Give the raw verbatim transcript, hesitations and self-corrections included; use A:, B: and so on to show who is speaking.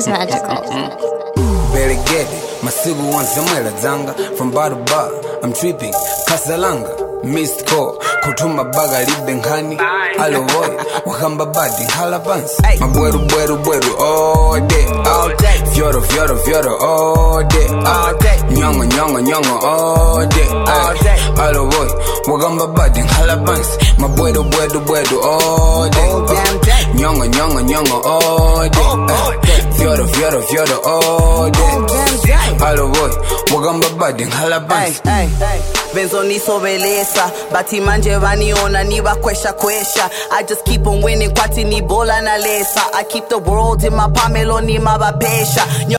A: is magical.
B: Better get it. Masigu wants Samuela Zanga. From bar to bar, I'm tripping. Casalanga, missed call. Kutuma baga libengani. Alo boy, wakamba badi halabans. Mabueru bueru bueru all day, all day. Fioro fioro fioro all day, all day. Nyongo nyongo nyongo all day, all day. Alo boy, wakamba badi halabans. Mabueru bueru bueru all day. Nyongo nyongo nyongo all day. Fioro fioro fioro all day. Alo boy, wakamba badi halabans.
C: Benzo niso beleza, bati manje vaniona niwa kwesha kwesha. I just keep on winning, kwati ni bola na lesa. I keep the world in my pamelo ni mabapesha.